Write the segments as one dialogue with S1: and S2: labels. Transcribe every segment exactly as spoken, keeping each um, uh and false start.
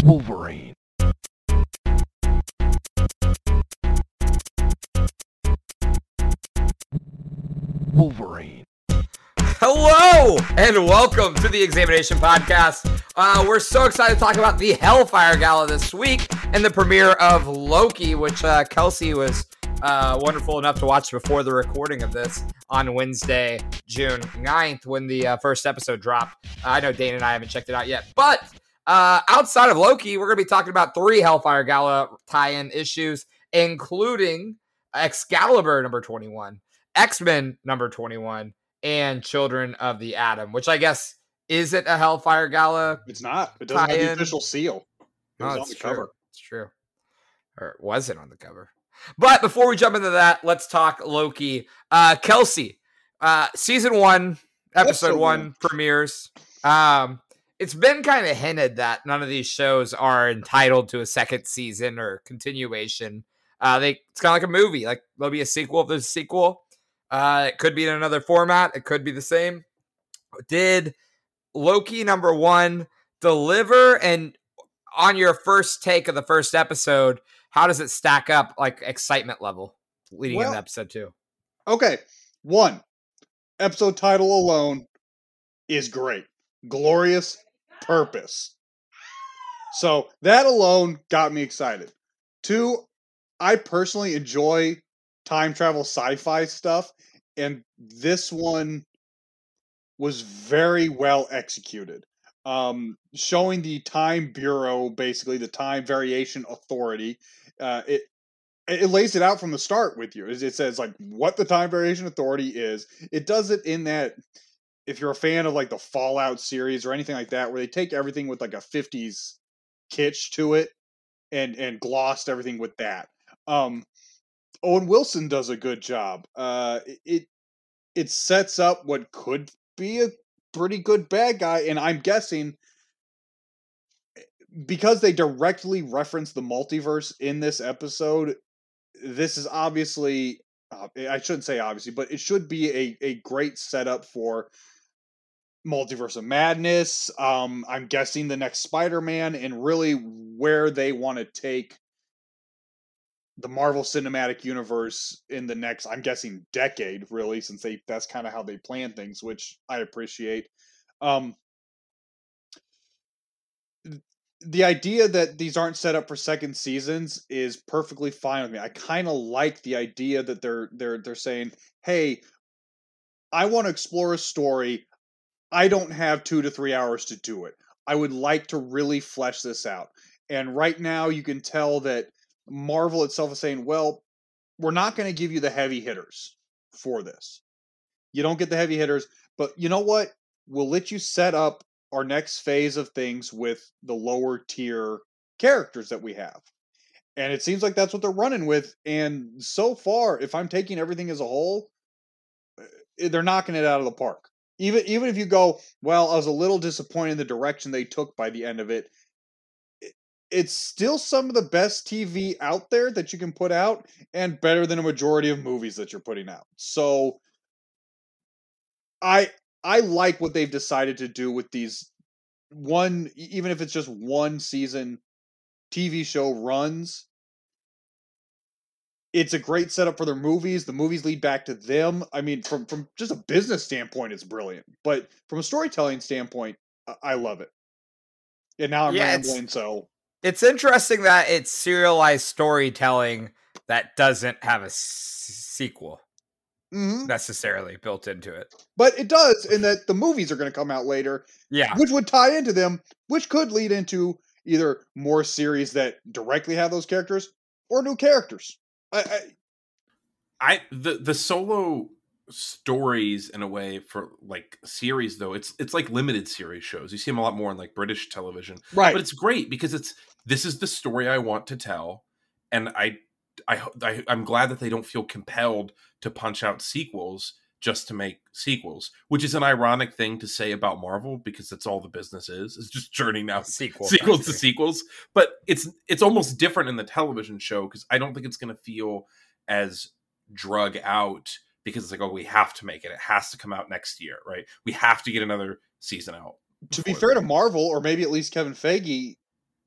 S1: Wolverine. Wolverine.
S2: Hello and welcome to the Examination Podcast. Uh, we're so excited to talk about the Hellfire Gala this week and the premiere of Loki, which uh, Kelsey was uh, wonderful enough to watch before the recording of this on Wednesday, June ninth, when the uh, first episode dropped. Uh, I know Dane and I haven't checked it out yet, but uh, outside of Loki, we're going to be talking about three Hellfire Gala tie-in issues, including Excalibur number twenty-one, X-Men number twenty-one, and Children of the Atom, which I guess isn't a Hellfire Gala.
S3: It's not. It doesn't have the
S2: tie-in.
S3: official seal. It was
S2: Oh,
S3: on the
S2: it's true.
S3: cover.
S2: It's true. Or it wasn't on the cover. But before we jump into that, let's talk Loki. Uh, Kelsey, uh, season one, episode
S3: Episode
S2: one,
S3: one.
S2: premieres. Um, it's been kind of hinted that none of these shows are entitled to a second season or continuation. Uh, they it's kind of like a movie. Like there'll be a sequel if there's a sequel. Uh, it could be in another format. It could be the same. Did Loki number one deliver? And on your first take of the first episode, how does it stack up, like excitement level leading
S3: Well-
S2: into episode two?
S3: Okay. One, episode title alone is great. Glorious Purpose. So that alone got me excited. Two, I personally enjoy time travel sci-fi stuff, and this one was very well executed. Um, showing the Time Bureau, basically the Time Variation Authority, uh, it it lays it out from the start with you. It it says like what the Time Variation Authority is. It does it in that, if you're a fan of like the Fallout series or anything like that, where they take everything with like a fifties kitsch to it and and glossed everything with that. Um, Owen Wilson does a good job. Uh, it it sets up what could be a pretty good bad guy, and I'm guessing because they directly reference the multiverse in this episode, this is obviously, uh, I shouldn't say obviously, but it should be a, a great setup for Multiverse of Madness. Um, I'm guessing the next Spider-Man, and really where they want to take the Marvel Cinematic Universe in the next, I'm guessing, decade, really, since they that's kind of how they plan things, which I appreciate. Um, the idea that these aren't set up for second seasons is perfectly fine with me. I kind of like the idea that they're they're they're saying, "Hey, I want to explore a story. I don't have two to three hours to do it. I would like to really flesh this out." And right now, you can tell that Marvel itself is saying, "Well, we're not going to give you the heavy hitters for this. You don't get the heavy hitters, but you know what? We'll let you set up our next phase of things with the lower tier characters that we have." And it seems like that's what they're running with. And so far, if I'm taking everything as a whole, they're knocking it out of the park. Even even if you go, well, I was a little disappointed in the direction they took by the end of it, it's still some of the best T V out there that you can put out, and better than a majority of movies that you're putting out. So I I like what they've decided to do with these one, even if it's just one season T V show runs. It's a great setup for their movies. The movies lead back to them. I mean, from from just a business standpoint, it's brilliant. But from a storytelling standpoint, I, I love it. And now I'm
S2: Yeah, it's-
S3: rambling, so
S2: It's interesting that it's serialized storytelling that doesn't have a s- sequel
S3: Mhm.
S2: necessarily built into it.
S3: But it does, in that the movies are going to come out later,
S2: Yeah.
S3: which would tie into them, which could lead into either more series that directly have those characters or new characters. I, I,
S4: I the the solo stories in a way for like series though, it's it's like limited series shows. You see them a lot more on like British television,
S3: right.
S4: but it's great because it's this is the story I want to tell, and I I, I I'm glad that they don't feel compelled to punch out sequels just to make sequels, which is an ironic thing to say about Marvel because that's all the business is, is just churning out
S2: Sequel
S4: sequels
S2: country.
S4: to sequels. But it's it's almost different in the television show because I don't think it's going to feel as drug out because it's like, oh, we have to make it. It has to come out next year, right? We have to get another season out.
S3: To be
S4: before
S3: fair to
S4: then.
S3: Marvel, or maybe at least Kevin Feige,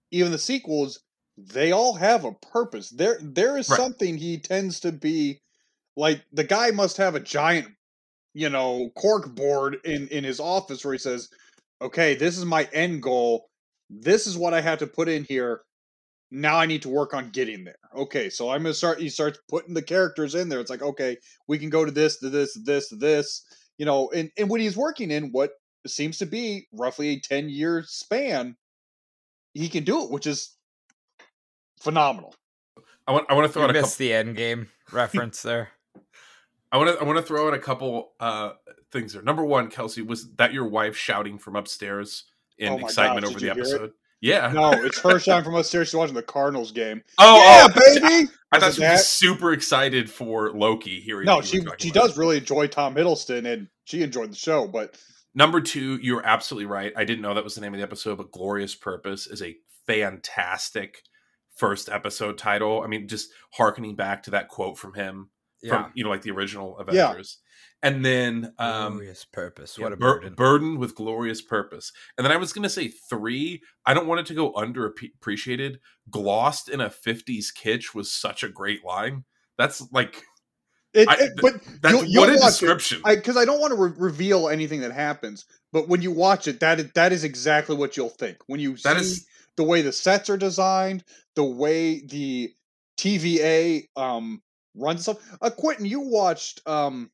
S3: even the sequels, they all have a purpose. There, there is
S4: Right.
S3: something he tends to be like. The guy must have a giant, you know, cork board in in his office where he says, "Okay, this is my end goal. This is what I have to put in here. Now I need to work on getting there." Okay, so I'm gonna start. He starts putting the characters in there. It's like, okay, we can go to this, to this, to this, to this. You know, and and when he's working in what seems to be roughly a ten year span, he can do it, which is phenomenal.
S4: I want I want to throw
S2: You
S4: out a couple.
S2: missed the end game reference there.
S4: I want to I want to throw out a couple uh, things there. Number one, Kelsey, was that your wife shouting from upstairs in
S3: Oh my
S4: excitement
S3: gosh,
S4: over
S3: did
S4: the
S3: you hear it?
S4: episode? Yeah.
S3: No, it's her shouting from upstairs. She's watching the Cardinals game.
S4: Oh,
S3: yeah,
S4: oh,
S3: baby.
S4: I
S3: Was
S4: thought
S3: it
S4: she
S3: that?
S4: was super excited for Loki. Hearing
S3: No,
S4: that you
S3: she
S4: were talking
S3: she
S4: about
S3: does
S4: it.
S3: really enjoy Tom Hiddleston, and she enjoyed the show. But
S4: Number two, you're absolutely right. I didn't know that was the name of the episode, but Glorious Purpose is a fantastic first episode title. I mean, just hearkening back to that quote from him
S2: Yeah.
S4: from, you know, like the original
S3: Yeah.
S4: Avengers. And then um
S2: Glorious purpose.
S4: yeah,
S2: What a
S4: bur-
S2: burden.
S4: burden with glorious purpose. And then I was going to say three, I don't want it to go underappreciated. Glossed in a fifties kitsch was such a great line. That's like,
S3: it,
S4: I-
S3: it- but
S4: that's
S3: you'll, you'll
S4: what a
S3: watch
S4: description.
S3: it because I, I don't want to re- reveal anything that happens. But when you watch it, that is, that is exactly what you'll think when you
S4: That
S3: see
S4: is-
S3: the way the sets are designed, the way the T V A um runs stuff. Uh, Quentin, you watched um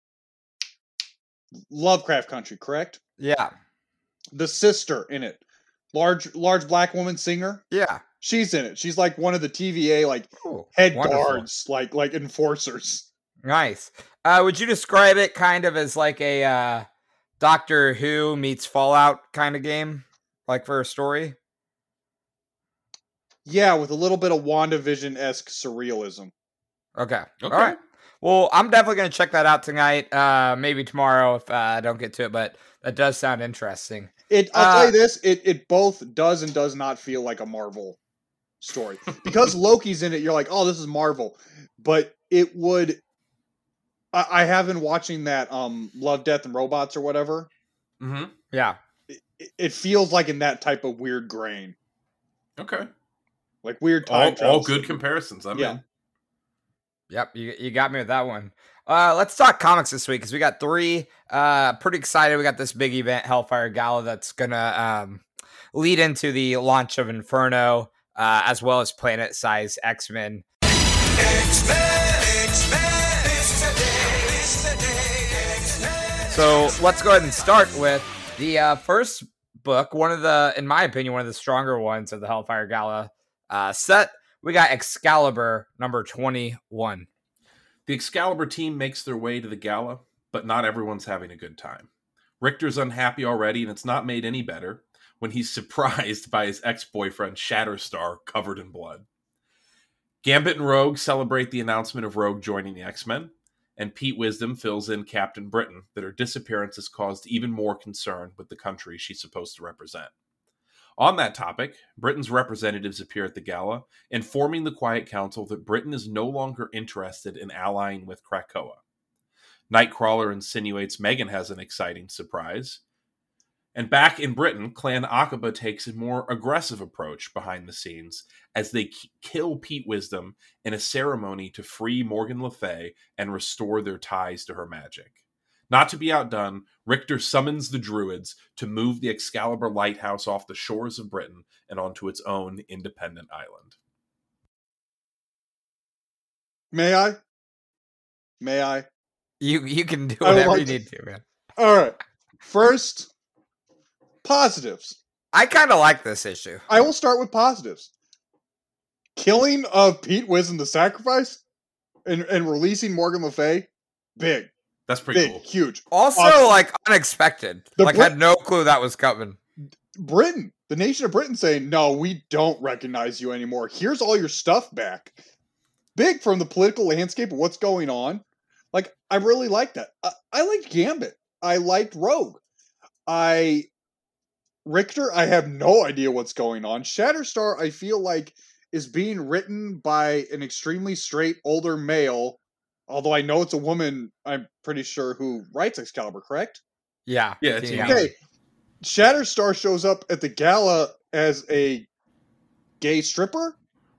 S3: Lovecraft Country, correct?
S2: Yeah.
S3: The sister in it, large large black woman singer.
S2: Yeah.
S3: She's in it. She's like one of the T V A like
S2: Cool.
S3: head
S2: Wonderful.
S3: guards, like like enforcers.
S2: Nice. Uh, would you describe it kind of as like a uh, Doctor Who meets Fallout kind of game, like for a story?
S3: Yeah, with a little bit of WandaVision esque surrealism.
S2: Okay.
S4: Okay.
S2: All right. Well, I'm definitely going to check that out tonight. Uh, maybe tomorrow if uh, I don't get to it, but that does sound interesting.
S3: It. I'll
S2: Uh,
S3: tell you this: it it both does and does not feel like a Marvel story because Loki's in it. You're like, oh, this is Marvel, but it would. I, I have been watching that um Love, Death, and Robots or whatever.
S4: hmm
S2: Yeah.
S3: It, it feels like in that type of weird grain,
S4: Okay.
S3: like weird time.
S4: All, all
S3: travel
S4: good
S3: stuff.
S4: comparisons. I'm
S3: Yeah.
S4: in.
S2: Yep, you, you got me with that one. Uh, let's talk comics this week because we got three. Uh, pretty excited. We got this big event, Hellfire Gala, that's gonna um, lead into the launch of Inferno, uh, as well as Planet Size X Men. So let's go ahead and start with the uh, first book. One of the, in my opinion, one of the stronger ones of the Hellfire Gala uh, set. We got Excalibur number twenty-one.
S4: The Excalibur team makes their way to the gala, but not everyone's having a good time. Richter's unhappy already, and it's not made any better when he's surprised by his ex-boyfriend Shatterstar covered in blood. Gambit and Rogue celebrate the announcement of Rogue joining the X-Men, and Pete Wisdom fills in Captain Britain that her disappearance has caused even more concern with the country she's supposed to represent. On that topic, Britain's representatives appear at the gala, informing the Quiet Council that Britain is no longer interested in allying with Krakoa. Nightcrawler insinuates Megan has an exciting surprise. And back in Britain, Clan Aqaba takes a more aggressive approach behind the scenes as they k- kill Pete Wisdom in a ceremony to free Morgan Le Fay and restore their ties to her magic. Not to be outdone, Richter summons the Druids to move the Excalibur lighthouse off the shores of Britain and onto its own independent island.
S3: May I? May I?
S2: You you can do
S3: I would
S2: whatever
S3: like
S2: you
S3: to-
S2: need to, man.
S3: All right. First, positives.
S2: I kind of like this issue.
S3: I will start with positives. Killing of Pete Wisdom the Sacrifice and, and releasing Morgan Le Fay, big,
S4: That's pretty
S3: big,
S4: cool.
S3: huge.
S2: Also,
S3: Awesome.
S2: like unexpected.
S3: The
S2: like
S3: Brit-
S2: had no clue that was coming.
S3: Britain, the nation of Britain saying, no, we don't recognize you anymore. Here's all your stuff back. Big from the political landscape of what's going on. Like, I really like that. I, I liked Gambit. I liked Rogue. I Richter, I have no idea what's going on. Shatterstar, I feel like, is being written by an extremely straight older male. Although I know it's a woman, I'm pretty sure, who writes Excalibur, correct?
S2: Yeah.
S4: Yeah, it's
S2: yeah.
S4: unique.
S3: Okay. Shatterstar shows up at the gala as a gay stripper?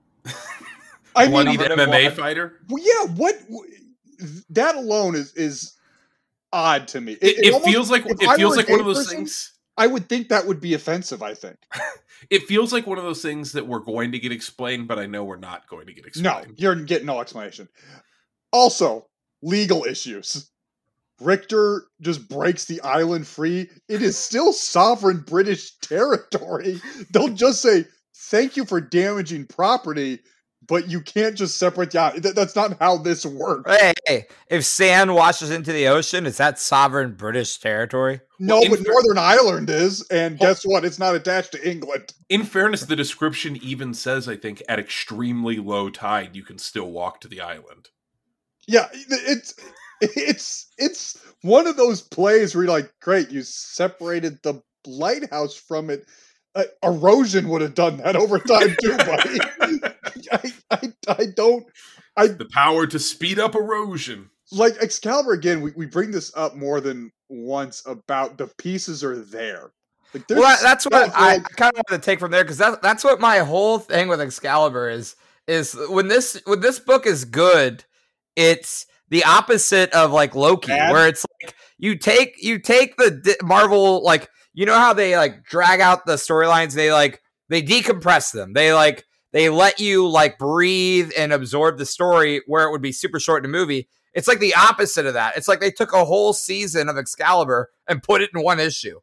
S3: I
S4: One
S3: mean,
S2: Number
S4: M M A
S2: one.
S4: fighter.
S3: well, yeah. What that alone is is odd to me. It,
S4: It, it
S3: almost-
S4: feels like
S3: if
S4: it
S3: I
S4: feels
S3: were a
S4: like one
S3: gay
S4: of those
S3: person,
S4: things.
S3: I would think that would be offensive. I think.
S4: It feels like one of those things that we're going to get explained, but I know we're not going to get
S3: No,
S4: explained.
S3: you're getting no explanation. Also, legal issues. Richter just breaks the island free. It is still sovereign British territory. They'll just say, thank you for damaging property, but you can't just separate the island. Th- That's not how this works.
S2: Hey, hey, if sand washes into the ocean, is that sovereign British territory?
S3: No,
S4: Well, in
S3: but
S4: fair-
S3: Northern Ireland is, and
S4: Well-
S3: guess what? It's not attached to England.
S4: In fairness, the description even says, I think, at extremely low tide, you can still walk to the island.
S3: Yeah, it's it's it's one of those plays where you're like, great, you separated the lighthouse from it. Uh, erosion would have done that over time too, buddy. I, I, I don't. I
S4: The power to speed up erosion.
S3: like Excalibur again. We, we bring this up more than once about the pieces are there. Like, there's
S2: Well, that- that's what
S3: stuff
S2: I,
S3: like-
S2: kind of want to take from there because that, that's what my whole thing with Excalibur is. Is when this when this book is good, it's the opposite of like Loki,
S3: Bad?
S2: where it's like you take you take the di- Marvel, like, you know how they like drag out the storylines, they like they decompress them, they like they let you like breathe and absorb the story where it would be super short in a movie. It's like the opposite of that. It's like they took a whole season of Excalibur and put it in one issue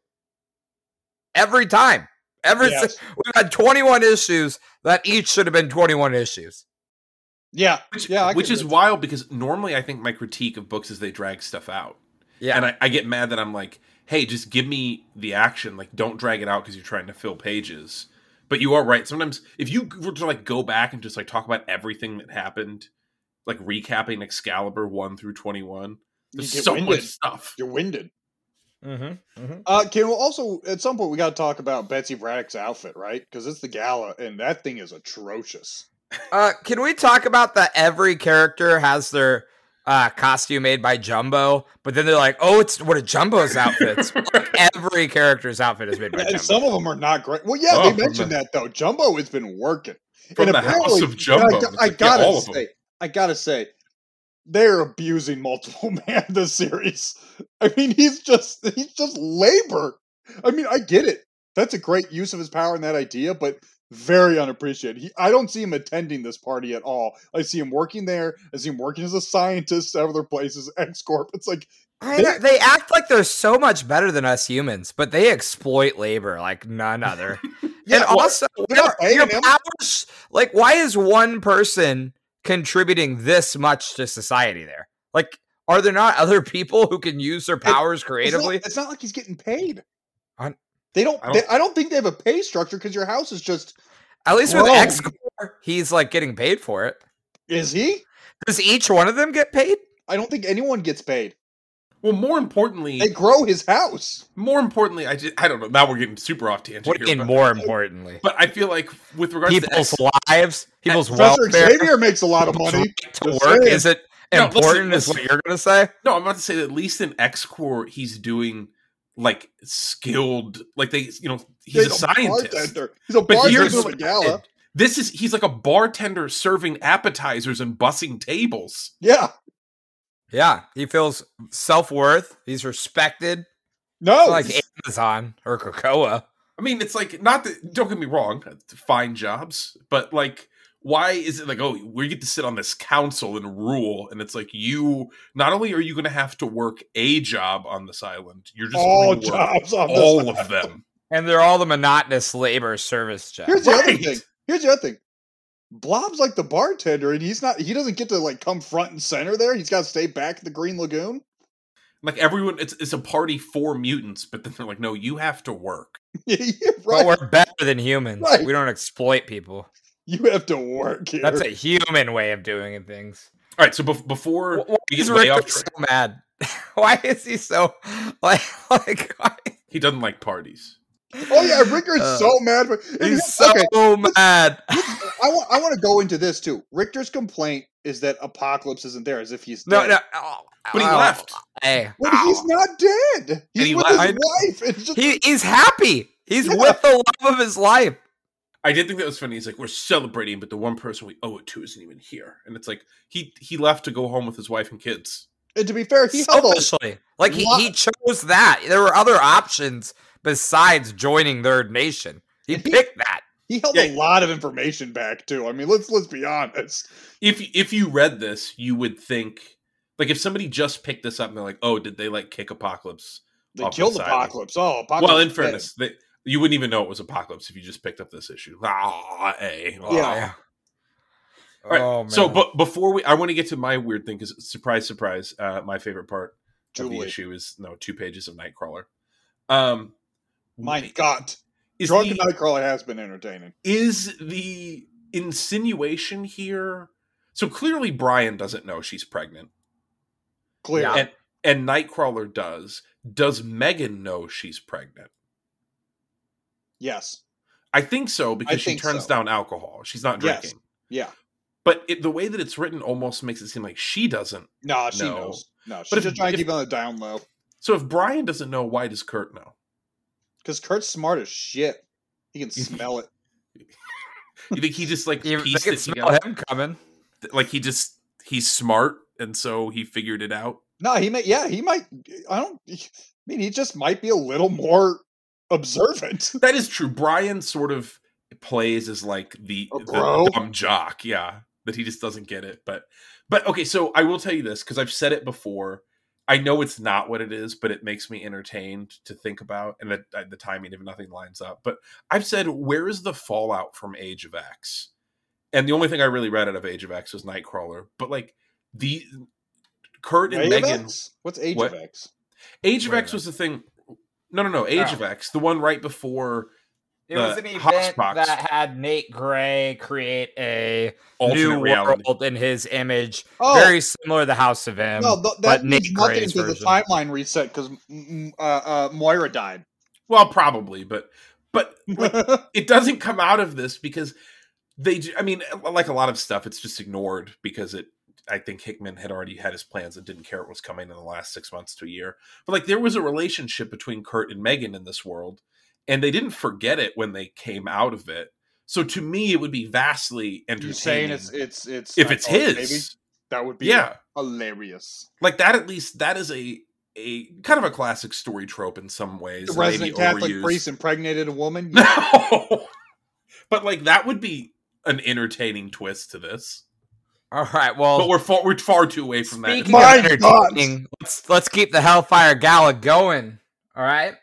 S2: every time. Every
S3: Yes.
S2: si- we've had twenty-one issues that each should have been twenty-one issues.
S3: yeah,
S4: Which,
S3: yeah, I
S4: which
S3: can-
S4: is wild because normally I think my critique of books is they drag stuff out.
S2: Yeah,
S4: And I, I get mad that I'm like, hey, just give me the action. Like, don't drag it out because you're trying to fill pages. But you are right. Sometimes if you were to like go back and just like talk about everything that happened, like recapping Excalibur one through twenty-one, there's
S3: You get
S4: so
S3: winded.
S4: much stuff.
S3: You're winded.
S2: mm-hmm, mm-hmm.
S3: Uh, can we also at some point we got to talk about Betsy Braddock's outfit, right? Because it's the gala, and that thing is atrocious.
S2: Uh, can we talk about that? Every character has their uh, costume made by Jumbo, but then they're like, "Oh, it's one of Jumbo's outfits." Like, every character's outfit is made by
S3: And
S2: Jumbo.
S3: some of them are not great. Well, yeah,
S4: Oh,
S3: they
S4: from
S3: mentioned
S4: the-
S3: that though. Jumbo has been working.
S4: From
S3: And
S4: the house
S3: apparently-
S4: of Jumbo.
S3: and I,
S4: It's
S3: I
S4: like, yeah,
S3: gotta
S4: all of them.
S3: say, I gotta say, they're abusing multiple man this series. I mean, he's just he's just labor. I mean, I get it. That's a great use of his power and that idea, but very unappreciated. He, I don't see him attending this party at all. I see him working there. I see him working as a scientist at other places, X Corp. It's like,
S2: I know, they act like they're so much better than us humans, but they exploit labor like none other.
S3: yeah,
S2: and
S3: well,
S2: also,
S3: we're not paying
S2: your
S3: him.
S2: powers, like, why is one person contributing this much to society there? Like, are there not other people who can use their powers
S3: It's not,
S2: creatively?
S3: it's not like he's getting paid.
S2: On-
S3: They don't.
S4: I
S3: I
S4: don't-
S3: don't, they, I don't think they have a pay structure because your house is just.
S2: At least with
S3: Whoa.
S2: X Corps, he's like getting paid for it.
S3: Is he?
S2: Does each one of them get paid?
S3: I don't think anyone gets paid.
S4: Well, more importantly,
S3: They grow his house.
S4: more importantly, I just, I don't know. Now we're getting super off tangent
S2: What do
S4: here.
S2: you mean,
S4: but,
S2: more importantly?
S4: but I feel like with regards to
S2: People's
S4: X,
S2: lives, people's
S3: Professor
S2: welfare,
S3: Xavier makes a lot of
S2: people's
S3: money.
S2: right to
S3: Just
S2: work.
S3: saying.
S2: Is it
S4: No, listen,
S2: important? Is
S4: listen.
S2: what you're gonna say?
S4: no, I'm about to say that at least in X Corps, he's doing like skilled, like they, you know, he's a scientist.
S3: bartender. He's a
S4: But
S3: bartender
S4: here's
S3: of a gala.
S4: This is he's like a bartender serving appetizers and bussing tables.
S3: Yeah.
S2: Yeah, he feels self worth. He's respected,
S3: No.
S2: like Amazon or Cocoa.
S4: I mean, it's like not that. Don't get me wrong, fine jobs, but like, why is it like, oh, we get to sit on this council and rule, and it's like you. Not only are you going to have to work a job on this island, you're just
S3: all
S4: going to work
S3: jobs on
S4: all
S3: this.
S4: of them.
S2: And they're all the monotonous labor service jobs.
S3: Here's the other
S4: Right.
S3: thing. Here's the other thing. Blob's like the bartender, and he's not. He doesn't get to like come front and center there. He's got to stay back at the Green Lagoon.
S4: Like everyone, it's it's a party for mutants, but then they're like, no, you have to work.
S3: Yeah,
S2: But
S3: right.
S2: we're better than humans.
S3: Right.
S2: We don't exploit people.
S3: You have to work here.
S2: That's a human way of doing things.
S4: All right, so bef- before
S2: Why
S4: we
S2: is
S4: get way
S2: Richter
S4: off
S2: so
S4: track,
S2: mad? Why is he so like like? Why?
S4: he doesn't like parties.
S3: Oh yeah, Richter's
S2: Uh,
S3: so mad. For, and
S2: He's
S3: he-
S2: so
S3: okay,
S2: mad.
S3: I want. I want to go into this too. Richter's complaint is that Apocalypse isn't there, as if he's
S2: No,
S3: dead.
S2: no. oh,
S4: But he
S2: oh,
S4: left.
S2: Hey,
S3: But
S2: ow.
S3: he's not dead. He's
S4: he
S3: with
S4: left.
S3: his
S2: I know.
S3: wife. It's just
S2: He he's happy. He's
S3: Yeah.
S2: with the love of his life.
S4: I did think that was funny. He's like, we're celebrating, but the one person we owe it to isn't even here. And it's like, he he left to go home with his wife and kids.
S3: And to be fair, he held a
S2: Selfishly. Like, he,
S3: lot-
S2: he chose that. There were other options besides joining Third Nation. He
S3: And he-
S2: picked that.
S3: he held
S4: Yeah.
S3: a lot of information back too. I mean, let's let's be honest.
S4: If if you read this, you would think, like, if somebody just picked this up and they're like, oh, did they, like, kick Apocalypse?
S3: They
S4: off
S3: killed
S4: the side?
S3: Apocalypse. Oh, Apocalypse.
S4: Well, in
S3: is dead.
S4: fairness, they, you wouldn't even know it was Apocalypse if you just picked up this issue. Ah, eh, ah.
S3: Yeah.
S4: All right.
S2: Oh, man.
S4: So, but before we, I want to get to my weird thing because, surprise, surprise, uh, my favorite part of the
S3: Julie.
S4: issue is no two pages of Nightcrawler. Um,
S3: My God,
S4: is
S3: Drunken
S4: the,
S3: Nightcrawler has been entertaining.
S4: is the insinuation here? So clearly, Brian doesn't know she's pregnant,
S3: Clear.
S2: Yeah.
S4: and and Nightcrawler does. Does Megan know she's pregnant?
S3: Yes.
S4: I think so because
S3: I
S4: she
S3: think
S4: turns
S3: so.
S4: down alcohol. She's not
S3: Yes.
S4: drinking.
S3: Yeah.
S4: But it, the way that it's written almost makes it seem like she doesn't.
S3: No, she
S4: No.
S3: knows. No, she's
S4: But if-
S3: just trying to
S4: if-
S3: keep it on the down low.
S4: So if Brian doesn't know, why does Kurt know?
S3: Because Kurt's smart as shit. He can smell it.
S4: You think he just like
S2: You, they
S4: pieced
S2: could
S4: it
S2: smell
S4: together?
S2: him coming.
S4: Like he just he's smart and so he figured it out.
S3: No, he may. Yeah, he might. I don't. I mean, he just might be a little more observant.
S4: That is true. Brian sort of plays as like the,
S3: A
S4: the
S3: bro?
S4: dumb jock, yeah, that he just doesn't get it. But but okay, so I will tell you this because I've said it before. I know it's not what it is, but it makes me entertained to think about, and the, the timing if nothing lines up. But I've said, where is the fallout from Age of X? And the only thing I really read out of Age of X was Nightcrawler. But like the Kurt and
S3: Age of
S4: Megan,
S3: X? What's Age
S4: What?
S3: of X?
S4: Age of
S2: Wait a
S4: X was the thing. No, no, no. Age
S2: Oh.
S4: of X, the one right before
S2: It
S4: The
S2: was an event
S4: Hoxpox.
S2: that had Nate Gray create a
S4: alternate
S2: new
S4: reality.
S2: world in his image,
S3: Oh,
S2: very similar to the House of M.
S3: no, th- that
S2: but
S3: means
S2: Nick
S3: nothing
S2: Gray's
S3: because the
S2: version.
S3: timeline reset because uh, uh, Moira died.
S4: Well, probably, but but like, it doesn't come out of this because they. ju- I mean, like a lot of stuff, it's just ignored because it. I think Hickman had already had his plans and didn't care what was coming in the last six months to a year. But like, there was a relationship between Kurt and Megan in this world, and they didn't forget it when they came out of it. So to me, it would be vastly
S3: You're saying
S4: entertaining
S3: it's it's it's
S4: if it's
S3: Nightcrawler's
S4: his.
S3: baby? That would be
S4: Yeah,
S3: hilarious.
S4: like that. At least that is a a kind of a classic story trope in some ways.
S3: The
S4: and maybe
S3: resident Catholic
S4: overused.
S3: priest impregnated a woman. Yeah.
S4: No, but like that would be an entertaining twist to this.
S2: All right, well,
S4: But we're far, we're far too away from that.
S2: speaking
S3: My
S2: of entertaining, let's let's keep the Hellfire Gala going. All right.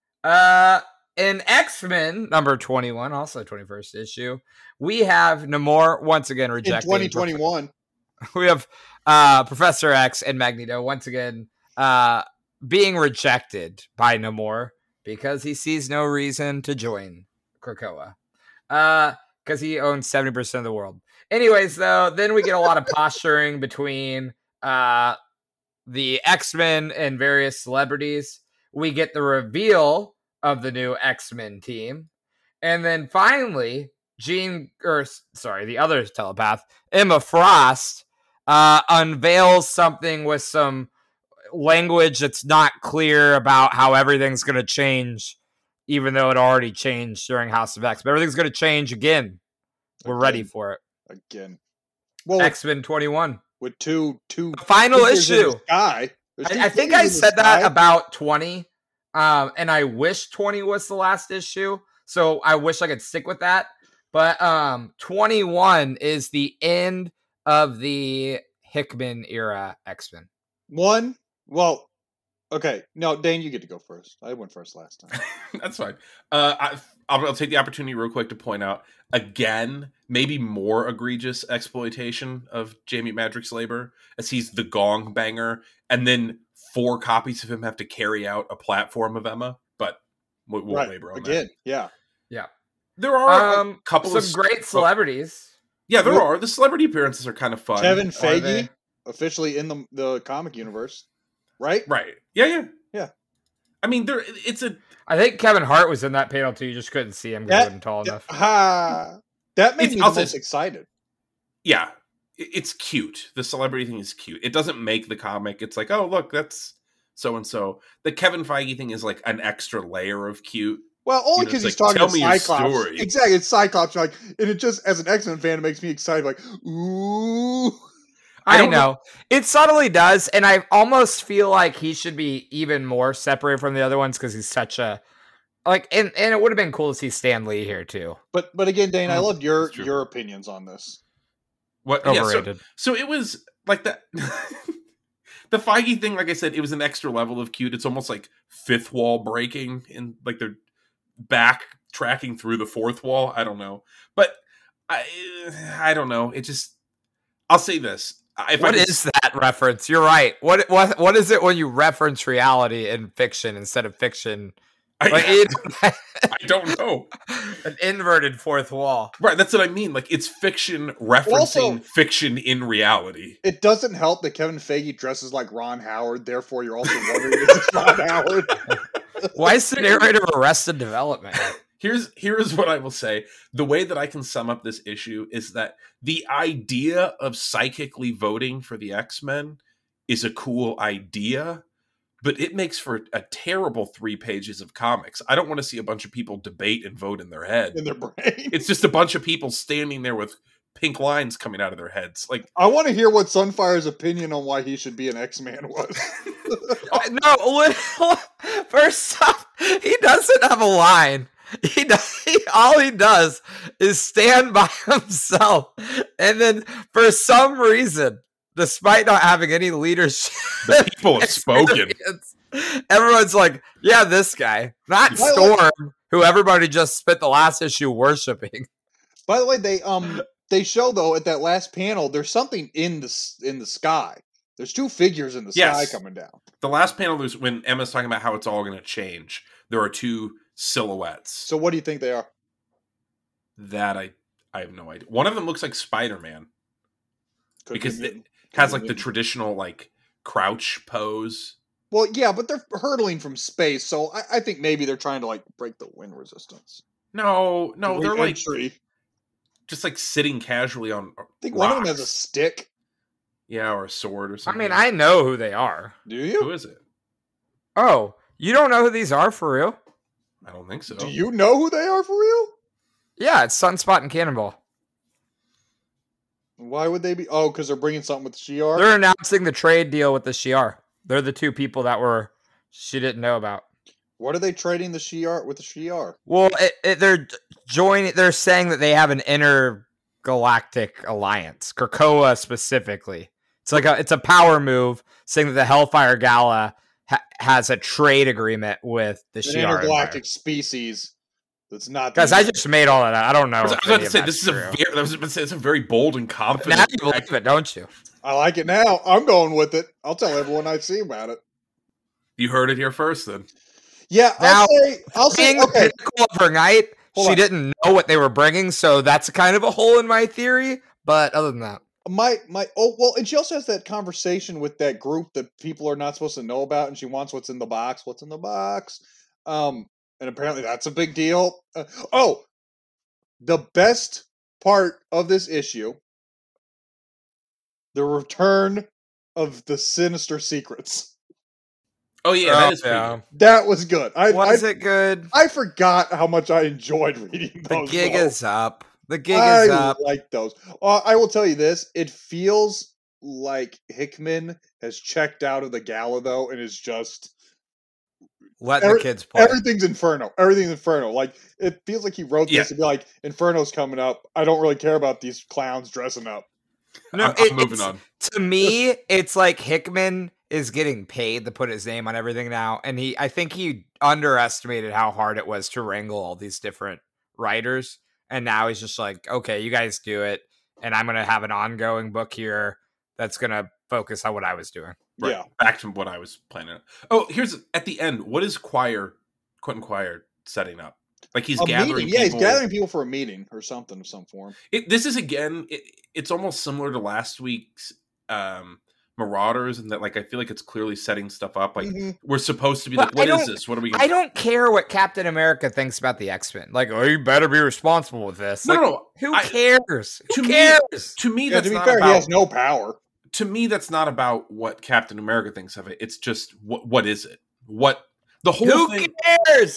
S2: Uh, in X-Men number twenty-one, also twenty-first issue, we have Namor once again
S3: In
S2: rejecting.
S3: twenty twenty-one.
S2: We have uh, Professor X and Magneto once again uh, being rejected by Namor because he sees no reason to join Krakoa. Uh, because he owns seventy percent of the world. Anyways, though, then we get a lot of posturing between uh, the X-Men and various celebrities. We get the reveal of the new X-Men team. And then finally, Jean, or sorry, the other telepath, Emma Frost, uh, unveils something with some language that's not clear about how everything's going to change, even though it already changed during House of X. But everything's going to change again. We're ready
S3: Again.
S2: for it.
S3: Again. Well,
S2: X-Men twenty-one.
S3: with two two
S2: The final
S3: figures in the
S2: issue.
S3: sky. There's two
S2: I, I think
S3: figures
S2: I
S3: in the
S2: said that
S3: sky.
S2: about twenty, um, and I wish twenty was the last issue. So I wish I could stick with that. But um, twenty-one is the end of the Hickman era X-Men.
S3: one. Well, okay. No, Dane, you get to go first. I went first last time.
S4: That's fine. Uh, I, I'll, I'll take the opportunity real quick to point out again, maybe more egregious exploitation of Jamie Madrick's labor, as he's the gong banger, and then four copies of him have to carry out a platform of Emma. But we'll, we'll
S3: right.
S4: labor on
S3: Again.
S4: that.
S3: Yeah.
S4: There are
S2: Um,
S4: a couple
S2: some
S4: of
S2: great celebrities.
S4: Yeah, there
S3: Well-
S4: are. The celebrity appearances are kind of fun.
S3: Kevin
S2: Are
S3: Feige
S2: they?
S3: officially in the the comic universe, right?
S4: Right. Yeah, yeah.
S3: Yeah.
S4: I mean, there. It's a.
S2: I think Kevin Hart was in that panel too. You just couldn't see him because he
S3: That-
S2: wasn't tall enough.
S3: Ha! That made
S4: It's-
S3: me
S4: I'll
S3: the
S4: say-
S3: most excited.
S4: Yeah. it- It's cute. The celebrity thing is cute. It doesn't make the comic. It's like, oh, look, that's so and so. The Kevin Feige thing is like an extra layer of cute
S3: Well, only
S4: You know,
S3: because
S4: it's
S3: he's
S4: like,
S3: talking
S4: tell
S3: to
S4: me your
S3: Cyclops.
S4: story.
S3: Exactly, it's Cyclops. Like, and it just as an X-Men fan, it makes me excited. Like, ooh.
S4: I
S2: I,
S4: don't
S2: know.
S4: know-
S2: It subtly does, and I almost feel like he should be even more separated from the other ones because he's such a like. And, and it would have been cool to see Stan Lee here too.
S3: But but again, Dane, I
S4: Mm,
S3: loved your
S4: that's true.
S3: your opinions on this.
S4: What? Yeah, so,
S2: Overrated.
S4: so it was like that. The Feige thing, like I said, it was an extra level of cute. It's almost like fifth wall breaking, and like they're back tracking through the fourth wall. I don't know, but I I don't know. It just I'll say this. If
S2: What
S4: I
S2: is that reference? You're right. What what what is it when you reference reality in fiction instead of fiction?
S4: I,
S2: Like, it-
S4: I don't know.
S2: an inverted fourth wall.
S4: Right, that's what I mean. Like it's fiction referencing
S3: Also-
S4: fiction in reality.
S3: It doesn't help that Kevin Feige dresses like Ron Howard. Therefore, you're also wondering if it's Ron Howard.
S2: Why is the narrator of Arrested Development?
S4: Here's here's what I will say. The way that I can sum up this issue is that the idea of psychically voting for the X-Men is a cool idea, but it makes for a terrible three pages of comics. I don't want to see a bunch of people debate and vote in their head.
S3: In their brain.
S4: It's just a bunch of people standing there with pink lines coming out of their heads. Like,
S3: I want to hear what Sunfire's opinion on why he should be an X-Man was.
S2: Uh, no, little, first off, he doesn't have a line. He does. He, all he does is stand by himself, and then for some reason, despite not having any leadership,
S4: the people have spoken.
S2: experience, everyone's like, "Yeah, this guy, not
S3: By the way-
S2: Storm, who everybody just spent the last issue worshiping."
S3: By the way, they um they show though at that last panel there's something in the s- in the sky. There's two figures in the
S4: Yes.
S3: sky coming down.
S4: The last panel, there's when Emma's talking about how it's all going to change. There are two silhouettes.
S3: So what do you think they are?
S4: That I I have no idea. One of them looks like Spider-Man
S3: Could
S4: because
S3: be
S4: it
S3: mutant.
S4: has
S3: be
S4: like the
S3: mutant.
S4: traditional like crouch pose.
S3: Well, yeah, but they're hurtling from space, so I, I think maybe they're trying to like break the wind resistance.
S4: No, no,
S3: The
S4: they're like
S3: re-entry.
S4: just like sitting casually on.
S3: I think one of them has a
S4: rocks.
S3: stick.
S4: Yeah, or a sword or
S2: I
S4: something.
S2: mean, I know who they are.
S3: Do
S4: who
S3: you?
S4: is it?
S2: Oh, you don't know who these are for real?
S4: I don't think so.
S3: Do you know who they are for real?
S2: Yeah, it's Sunspot and Cannonball.
S3: Why would they be? Oh, because they're bringing something with Shi'ar.
S2: They're announcing the trade deal with the Shi'ar. They're the two people that were she didn't know about.
S3: What are they trading the Shi'ar with the Shi'ar?
S2: Well, it, it, they're joining. They're saying that they have an intergalactic alliance, Krakoa specifically. It's like a it's a power move, saying that the Hellfire Gala ha- has a trade agreement with the
S3: An
S2: Shi'ar.
S3: intergalactic
S2: Empire.
S3: species that's not.
S2: Guys,
S3: the-
S2: I just made all of that. I don't know.
S4: I was, I
S2: if
S4: was about
S2: any
S4: to
S2: of
S4: say
S2: that's
S4: this is a
S2: true.
S4: very, I was about to say it's a very bold and confident.
S2: Now you believe it, don't you?
S3: I like it now. I'm going with it. I'll tell everyone I see about it.
S4: You heard it here first, then.
S3: Yeah,
S2: Now,
S3: I'll say. I'll say.
S2: Being
S3: Okay,
S2: the pinnacle of her night,
S3: Hold
S2: she
S3: on.
S2: didn't know what they were bringing, so that's kind of a hole in my theory. But other than that,
S3: my my. Oh well, and she also has that conversation with that group that people are not supposed to know about, and she wants what's in the box. What's in the box? Um, and apparently that's a big deal. Uh, oh, the best part of this issue: the return of the Sinister Secrets.
S4: Oh yeah, that is pretty good.
S3: That was good. I
S2: was
S3: I,
S2: it good?
S3: I forgot how much I enjoyed reading
S2: The
S3: those.
S2: gig
S3: though.
S2: is up. The gig
S3: I
S2: is up.
S3: like those. Uh, I will tell you this: it feels like Hickman has checked out of the gala though, and is just
S2: Let
S3: every-
S2: the kids play.
S3: everything's Inferno. Everything's Inferno. Like it feels like he wrote
S4: Yeah.
S3: this to be like, Inferno's coming up. I don't really care about these clowns dressing up.
S2: No,
S4: I'm, I'm
S2: it-
S4: moving
S2: it's-
S4: on.
S2: To me, it's like Hickman is getting paid to put his name on everything now, and he I think he underestimated how hard it was to wrangle all these different writers, and now he's just like, okay, you guys do it, and I'm gonna have an ongoing book here that's gonna focus on what I was doing.
S4: Right.
S3: Yeah.
S4: Back to what I was planning. Oh, here's at the end. What is Choir, Quentin Choir setting up? Like he's
S3: A
S4: gathering.
S3: meeting. Yeah, he's
S4: people-
S3: gathering people for a meeting or something of some form.
S4: It, this is again. It, it's almost similar to last week's um, Marauders, and that like I feel like it's clearly setting stuff up. Like
S3: Mhm.
S4: we're supposed to be
S2: But
S4: like, what
S2: I
S4: is
S2: don't-
S4: this? What are we?
S2: I don't care what Captain America thinks about the X-Men. Like, oh, you better be responsible with this.
S4: No,
S2: Like,
S4: no, no.
S2: who
S4: I-
S2: cares?
S4: to
S2: Who
S4: me-
S2: cares?
S4: To me,
S3: Yeah,
S4: that's
S3: to be
S4: not
S3: fair,
S4: about.
S3: he has no power.
S4: To me, that's not about what Captain America thinks of it. It's just what what is it? What the whole
S2: Who
S4: thing.
S2: cares?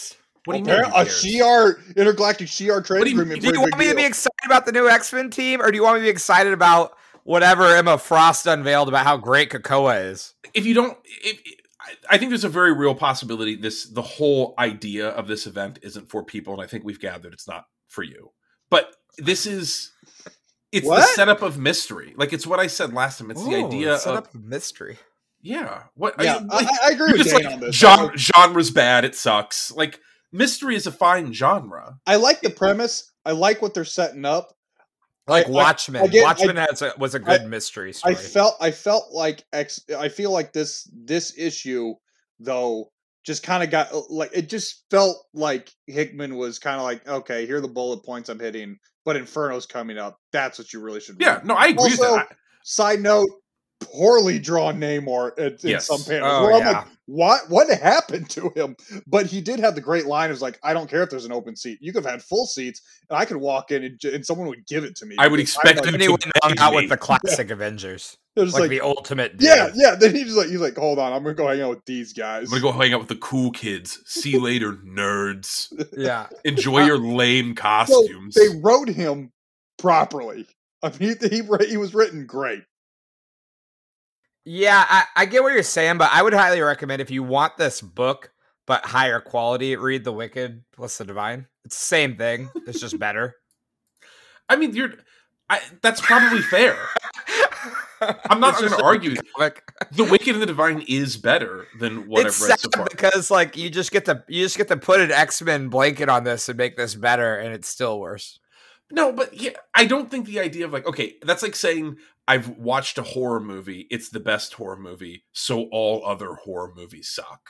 S4: What do you mean?
S3: Apparent-
S4: who
S3: A
S4: cares?
S3: Shi'ar intergalactic Shi'ar trade
S4: What do you-
S3: agreement.
S2: Do you
S3: for a
S2: want
S3: big
S2: me to be
S3: deal.
S2: excited about the new X-Men team, or do you want me to be excited about whatever Emma Frost unveiled about how great Krakoa is?
S4: If you don't, if, I think there's a very real possibility this the whole idea of this event isn't for people, and I think we've gathered it's not for you. But this is it's the
S3: What?
S4: setup of mystery. Like it's what I said last time. It's the
S2: Ooh,
S4: idea
S2: set
S4: of
S2: up mystery.
S4: yeah. What
S3: Yeah,
S4: I, like,
S3: I, I agree
S4: you're
S3: with
S4: just
S3: Dan
S4: like
S3: on this.
S4: genre, genre's bad. It sucks. Like mystery is a fine genre.
S3: I like the premise. I like what they're setting up.
S2: Like
S3: I- I-
S2: Watchmen.
S3: I get-
S2: Watchmen
S3: I-
S2: has a, was a good mystery story.
S3: I felt I felt like X I feel like this this issue though just kind of got uh, like it just felt like Hickman was kind of like, okay, here are the bullet points I'm hitting, but Inferno's coming up. That's what you really should read.
S4: Yeah, no, I agree
S3: Also,
S4: with that.
S3: Side note, poorly drawn Namor in, in
S4: Yes.
S3: some panels.
S2: Oh,
S3: where I'm
S2: yeah.
S3: like, what what happened to him? But he did have the great line. It was like, I don't care if there's an open seat. You could have had full seats, and I could walk in and, j- and someone would give it to me.
S4: I would
S3: because
S4: expect
S3: I'm like,
S4: them
S2: And he went and hung
S4: beg
S2: out
S4: me.
S2: with the classic Avengers,
S3: it was
S2: like,
S3: like,
S2: the ultimate.
S3: yeah,
S2: dude.
S3: yeah. Then he just like he's like, hold on, I'm gonna go hang out with these guys.
S4: I'm gonna go hang out with the cool kids. See you later, nerds.
S2: yeah.
S4: Enjoy your lame
S3: So
S4: costumes.
S3: they wrote him properly. I mean, he he, he was written great.
S2: Yeah, I, I get what you're saying, but I would highly recommend if you want this book but higher quality, read The Wicked plus The Divine. It's the same thing. It's just better.
S4: I mean, you're. I, that's probably fair. I'm not
S2: It's
S4: going
S2: just
S4: to
S2: a
S4: argue.
S2: comic.
S4: The Wicked and the Divine is better than what
S2: It's
S4: I've read
S2: sad
S4: so far.
S2: because like you just get to you just get to put an X-Men blanket on this and make this better, and it's still worse.
S4: No, but yeah, I don't think the idea of like, okay, that's like saying I've watched a horror movie. It's the best horror movie, so all other horror movies suck.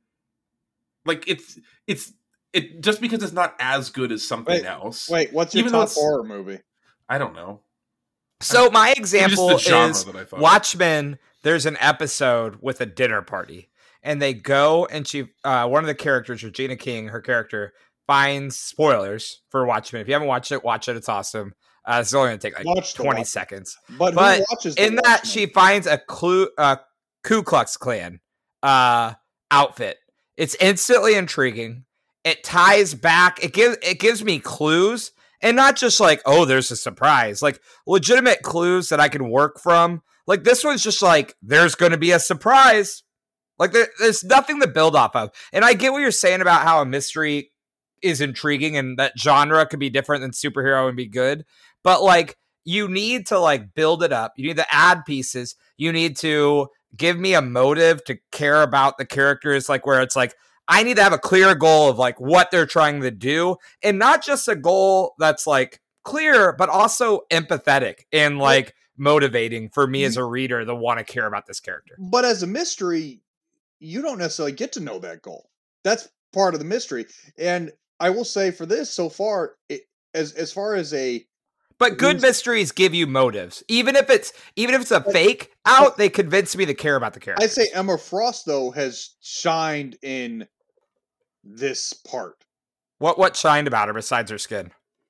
S4: Like it's it's it just because it's not as good as something
S3: Wait,
S4: else.
S3: Wait, what's your
S4: Even though
S3: top
S4: it's-
S3: horror movie?
S4: I don't know.
S2: So my
S4: Maybe
S2: example
S4: just the genre
S2: is
S4: that I thought.
S2: Watchmen. There's an episode with a dinner party, and they go and she, uh, one of the characters, Regina King, her character finds spoilers for Watchmen. If you haven't watched it, watch it. It's awesome. Uh, it's only gonna take like
S3: Watch the
S2: twenty
S3: Watchmen.
S2: seconds.
S3: But,
S2: But
S3: who watches the
S2: In that,
S3: Watchmen?
S2: she finds a clue, uh, Ku Klux Klan uh, outfit. It's instantly intriguing. It ties back. It gives it gives me clues, and not just like, oh, there's a surprise. Like legitimate clues that I can work from. Like this one's just like, there's going to be a surprise. Like there, there's nothing to build off of. And I get what you're saying about how a mystery is intriguing and that genre could be different than superhero and be good. But like you need to like build it up. You need to add pieces. You need to give me a motive to care about the characters, like where it's like, I need to have a clear goal of like what they're trying to do, and not just a goal that's like clear, but also empathetic and like motivating for me as a reader to want to care about this character.
S3: But as a mystery, you don't necessarily get to know that goal. That's part of the mystery. And I will say for this so far, it, as as far as a
S2: But good
S3: Who's-
S2: mysteries give you motives, even if it's even if it's a fake out. They convince me to care about the character.
S3: I'd say Emma Frost though has shined in this part.
S2: What what shined about her besides her skin?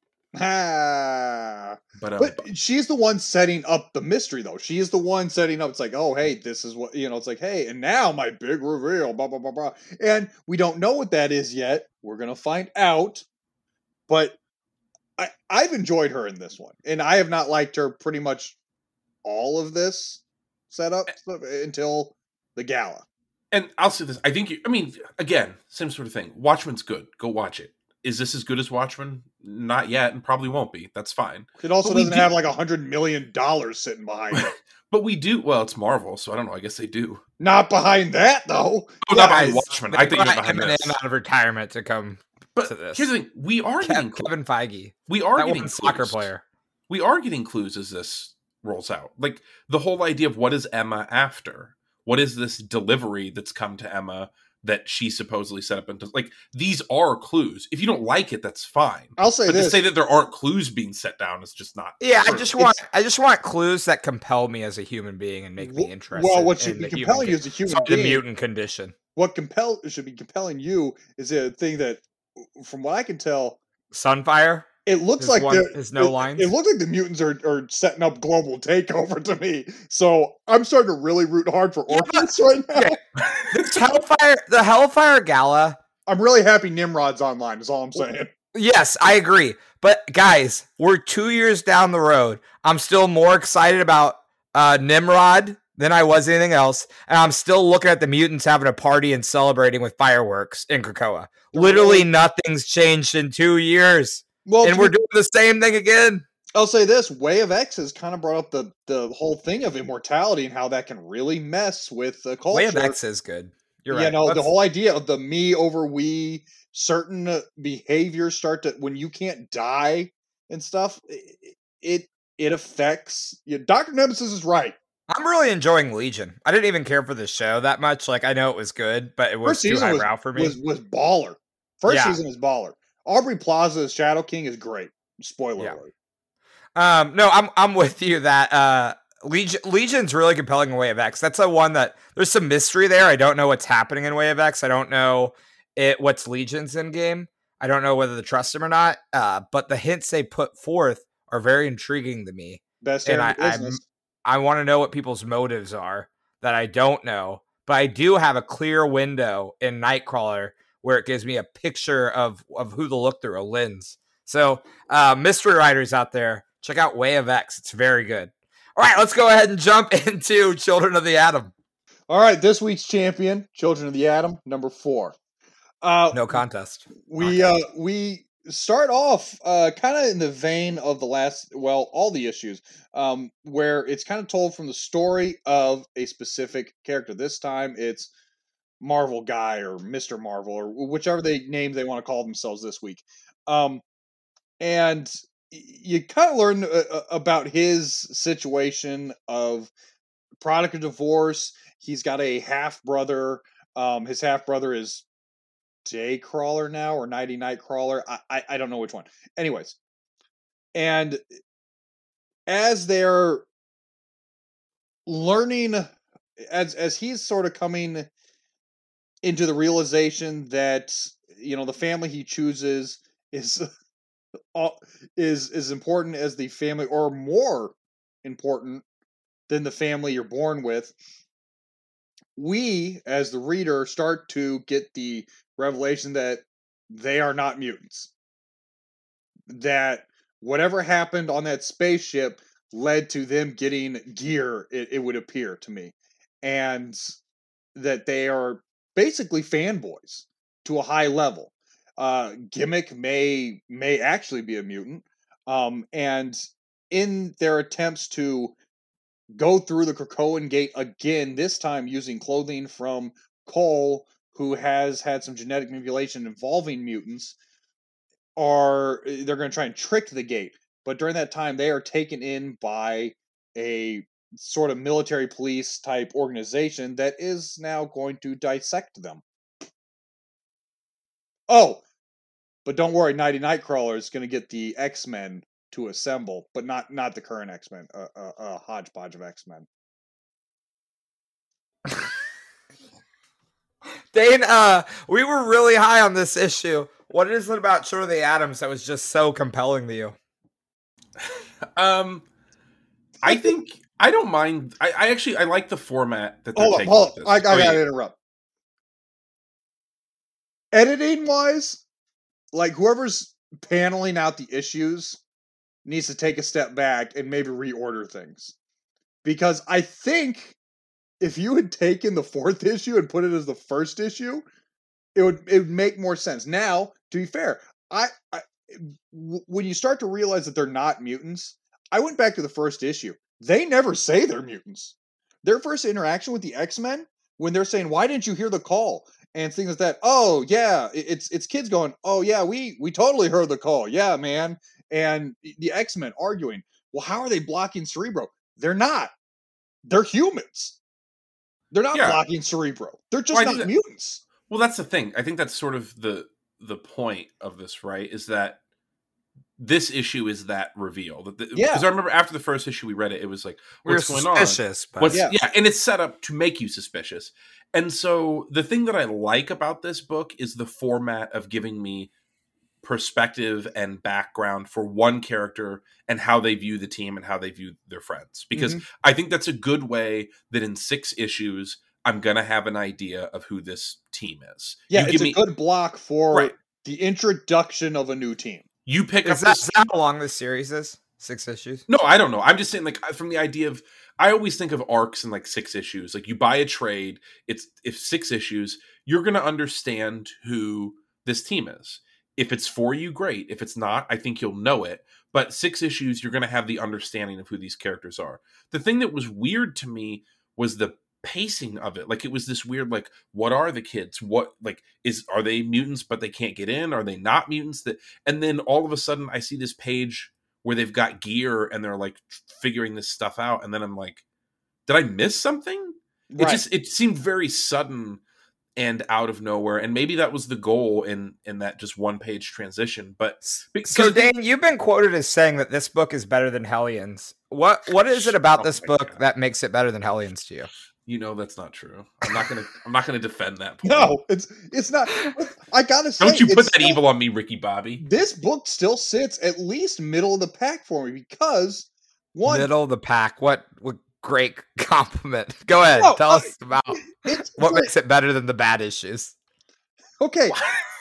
S3: Ah.
S4: But, um,
S3: But she's the one setting up the mystery, though. She is the one setting up. It's like, oh, hey, this is what you know. It's like, hey, and now my big reveal, blah blah blah blah. And we don't know what that is yet. We're gonna find out. But I I've enjoyed her in this one, and I have not liked her pretty much all of this setup stuff until the gala.
S4: and I'll say this. I think you, I mean, again, same sort of thing. Watchmen's good. Go watch it. Is this as good as Watchmen? Not yet, and probably won't be. That's fine.
S3: It also
S4: But we
S3: doesn't
S4: do-
S3: have like a hundred million dollars sitting behind it.
S4: But we do. Well, it's Marvel, so I don't know. I guess they do.
S3: Not behind that though.
S4: Oh, not behind
S2: Guys,
S4: Watchmen.
S2: they
S4: I think you're
S2: brought
S4: behind
S2: Eminem
S4: this.
S2: out of retirement to come
S4: But
S2: to this.
S4: here's the thing: we are getting
S2: Kev-
S4: cl-
S2: Kevin Feige,
S4: we are
S2: that
S4: getting
S2: one soccer
S4: clues.
S2: player.
S4: We are getting clues as this rolls out. Like the whole idea of what is Emma after? What is this delivery that's come to Emma that she supposedly set up into? Like these are clues. If you don't like it, that's fine.
S3: I'll say
S4: But to
S3: this.
S4: say that there aren't clues being set down is just not.
S2: Yeah, I
S4: true.
S2: just
S3: It's-
S2: want I just want clues that compel me as a human being and make me
S3: Well-
S2: interested.
S3: Well, what should
S2: in
S3: be
S2: the human
S3: compelling you
S2: con-
S3: as a human
S2: sorry, the
S3: being,
S2: mutant condition.
S3: what compel should be compelling you is a thing that, from what I can tell,
S2: Sunfire.
S3: it looks
S2: His
S3: like
S2: one-
S3: they're-
S2: his no
S3: it,
S2: lines?
S3: It looks like the mutants are, are setting up global takeover to me. So I'm starting to really root hard for
S2: Yeah, but-
S3: Orpheus right now.
S2: okay. This Hellfire, the Hellfire Gala.
S3: I I'm really happy Nimrod's online. Is all I'm saying.
S2: Yes, I agree. But guys, we're two years down the road. I'm still more excited about uh, Nimrod than I was anything else, and I'm still looking at the mutants having a party and celebrating with fireworks in Krakoa. Literally, nothing's changed in two years,
S3: Well,
S2: and we're doing the same thing again.
S3: I'll say this: Way of X has kind of brought up the the whole thing of immortality and how that can really mess with the culture.
S2: Way of X is good. You're right.
S3: You know,
S2: Let's-
S3: the whole idea of the me over we, certain behaviors start to when you can't die and stuff. It it, it affects. You know, Doctor Nemesis is right.
S2: I'm really enjoying Legion. I didn't even care for the show that much. Like, I know it was good, but it was
S3: First
S2: too
S3: season
S2: highbrow
S3: was,
S2: for me.
S3: was was baller. First
S2: Yeah.
S3: season is baller. Aubrey Plaza as Shadow King is great. Spoiler
S2: Yeah.
S3: alert.
S2: Um, no, I'm I'm with you that uh, Legion Legion's really compelling in Way of X. That's a one that there's some mystery there. I don't know what's happening in Way of X. I don't know it what's Legion's in game. I don't know whether to trust him or not. Uh, but the hints they put forth are very intriguing to me.
S3: Best
S2: And
S3: hair
S2: I
S3: in the business.
S2: I want to know what people's motives are that I don't know. But I do have a clear window in Nightcrawler where it gives me a picture of, of who to look through, a lens. So, uh, mystery writers out there, check out Way of X. It's very good. All right, let's go ahead and jump into Children of the Atom.
S3: All right, this week's champion, Children of the Atom, number four. Uh,
S2: No contest.
S3: we uh, we start off uh, kind of in the vein of the last, well, all the issues, um, where it's kind of told from the story of a specific character. This time, it's Marvel Guy or Mister Marvel or whichever they name they want to call themselves this week. Um, and you kind of learn uh, about his situation of product of divorce. He's got a half brother. Um, his half brother is Daycrawler now or Nighty Nightcrawler. I, I I don't know which one. Anyways, and as they're learning, as as he's sort of coming into the realization that you know the family he chooses is is is important as the family, or more important than the family you're born with. We, as the reader, start to get the revelation that they are not mutants. That whatever happened on that spaceship led to them getting gear, it, it would appear to me. And that they are basically fanboys to a high level. Uh, Gimmick may may actually be a mutant. Um, and in their attempts to go through the Krakoan gate again, this time using clothing from Cole, who has had some genetic manipulation involving mutants, are they're going to try and trick the gate. But during that time, they are taken in by a sort of military police type organization that is now going to dissect them. Oh, but don't worry, Nighty Nightcrawler is going to get the X-Men to assemble, but not not the current X-Men, a uh, uh, uh, hodgepodge of X-Men.
S2: Dane, uh, we were really high on this issue. What is it about Children of the Atoms that was just so compelling to you?
S4: Um, I think I don't mind. I, I actually I like the format that they're
S3: Hold on,
S4: taking.
S3: hold
S4: with
S3: on.
S4: this.
S3: I, I
S4: Oh,
S3: gotta
S4: yeah.
S3: interrupt. Editing wise, like whoever's paneling out the issues needs to take a step back and maybe reorder things. Because I think if you had taken the fourth issue and put it as the first issue, it would it would make more sense. Now, to be fair, I, I w- when you start to realize that they're not mutants, I went back to the first issue. They never say they're mutants. Their first interaction with the X-Men, when they're saying, "Why didn't you hear the call?" and things like that. Oh yeah, it- it's it's kids going, "Oh yeah, we we totally heard the call. Yeah, man." And the X-Men arguing, "Well, how are they blocking Cerebro?" They're not. They're humans. They're not
S4: Yeah.
S3: blocking Cerebro. They're just
S4: Well, I
S3: not
S4: think that-
S3: mutants.
S4: Well, that's the thing. I think that's sort of the the point of this, right? Is that this issue is that reveal. That because
S3: Yeah.
S4: I remember after the first issue we read it, it was like,
S2: We were
S4: what's going on?
S2: suspicious, but
S4: What's
S3: Yeah.
S4: yeah. and it's set up to make you suspicious. And so the thing that I like about this book is the format of giving me perspective and background for one character and how they view the team and how they view their friends. Because I think that's a good way that in six issues I'm gonna have an idea of who this team is.
S3: Yeah,
S4: you
S3: it's
S4: give
S3: a
S4: me,
S3: good block for
S4: right.
S3: the introduction of a new team.
S4: You pick
S2: Is
S4: up
S2: that,
S4: this.
S2: is that how long this series is? Six issues?
S4: No, I don't know. I'm just saying, like, from the idea of, I always think of arcs in like six issues. Like, you buy a trade, it's if six issues, you're gonna understand who this team is. If it's for you, great. If it's not, I think you'll know it. But six issues, you're gonna have the understanding of who these characters are. The thing that was weird to me was the pacing of it. Like, it was this weird, like, what are the kids? What, like, is, are they mutants but they can't get in? Are they not mutants? That, and then all of a sudden I see this page where they've got gear and they're like figuring this stuff out. And then I'm like, did I miss something?
S3: Right.
S4: It just, it seemed very sudden and out of nowhere. And maybe that was the goal in, in that just one page transition. But
S2: so Dane, you've been quoted as saying that this book is better than Hellions. What, what is it about
S4: Oh
S2: this
S4: my
S2: book
S4: God.
S2: that makes it better than Hellions to you?
S4: You know that's not true. I'm not gonna. I'm not gonna defend that point.
S3: No, it's it's not. I gotta say,
S4: Don't you put
S3: it's
S4: that
S3: still-
S4: evil on me, Ricky Bobby.
S3: This book still sits at least middle of the pack for me because one,
S2: Middle of the pack. What, what great compliment. Go ahead.
S3: No,
S2: Tell
S3: I-
S2: us about
S3: it's
S2: what
S3: like-
S2: makes it better than the bad issues.
S3: okay.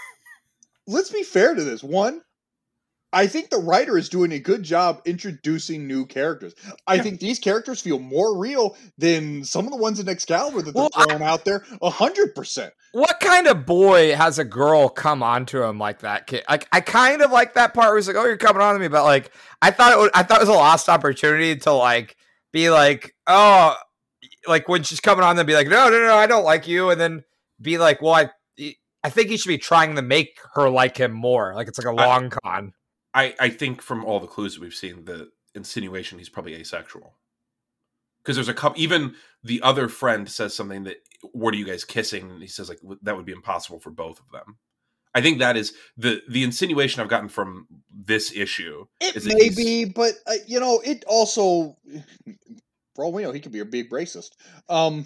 S3: Let's be fair to this. One, I think the writer is doing a good job introducing new characters. I
S4: Yeah.
S3: think these characters feel more real than some of the ones in Excalibur that they're
S2: Well, I-
S3: throwing out there. A hundred percent.
S2: What kind of boy has a girl come onto him like that? Kid, like I kind of like that part where he's like, "Oh, you're coming on to me," but like I thought it would, I thought it was a lost opportunity to like be like, "Oh," like when she's coming on, then be like, "No, no, no, I don't like you," and then be like, "Well, I, I think he should be trying to make her like him more." Like it's like a
S4: I-
S2: long con.
S4: I, I think from all the clues that we've seen, the insinuation he's probably asexual. Because there's a couple, even the other friend says something that, "What are you guys kissing?" And he says like that would be impossible for both of them. I think that is the the insinuation I've gotten from this issue.
S3: It
S4: is that
S3: may
S4: he's-
S3: be, but uh, you know, it also, for all we know, he could be a big racist. Um,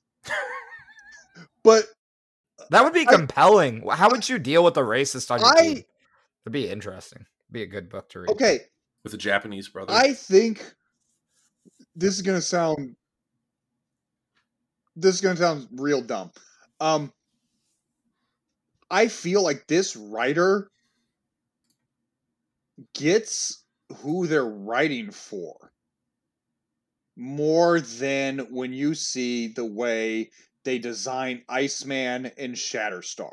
S3: but
S2: That would be
S3: I-
S2: compelling. How would you deal with a racist on your
S3: I-
S2: team? It'd be interesting. Be a good book to read.
S3: okay,
S4: with a Japanese brother.
S3: I think this is gonna sound this is gonna sound real dumb. Um, I feel like this writer gets who they're writing for more than when you see the way they design Iceman and Shatterstar.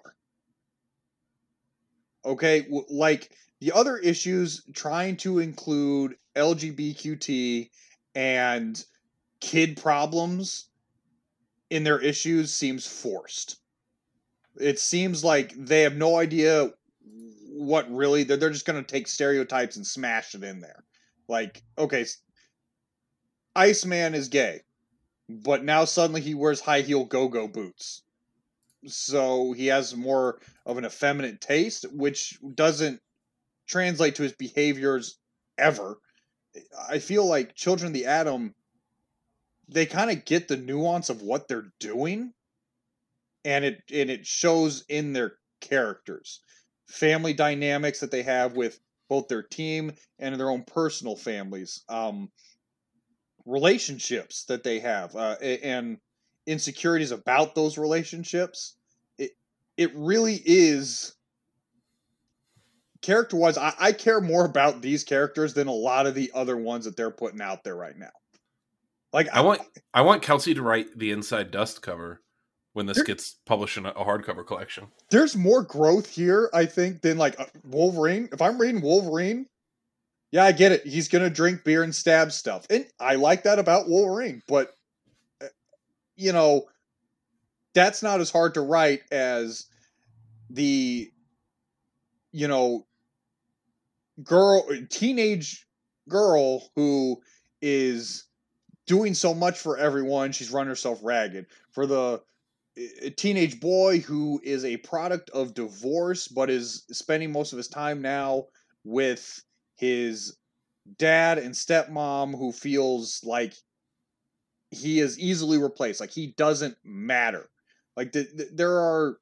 S3: Okay, w- like the other issues trying to include L G B T Q and kid problems in their issues seems forced. It seems like they have no idea what really they're, they're just going to take stereotypes and smash it in there. Like, okay, s- Iceman is gay, but now suddenly he wears high heel go-go boots. So he has more of an effeminate taste, which doesn't translate to his behaviors ever. I feel like Children of the Atom, they kind of get the nuance of what they're doing, and it and it shows in their characters. Family dynamics that they have with both their team and their own personal families. Um, relationships that they have, uh, a- and insecurities about those relationships. It it really is character wise. I, I care more about these characters than a lot of the other ones that they're putting out there right now. Like
S4: I want I want Kelsey to write the Inside Dust cover when this
S3: There-
S4: gets published in a, a hardcover collection.
S3: there's more growth here, I think, than like uh, Wolverine. If I'm reading Wolverine, yeah, I get it. He's gonna drink beer and stab stuff, and I like that about Wolverine. But uh, you know, that's not as hard to write as the, you know, girl, teenage girl who is doing so much for everyone. She's run herself ragged. For the a teenage boy who is a product of divorce but is spending most of his time now with his dad and stepmom, who feels like he is easily replaced, like he doesn't matter. Like the, the, there are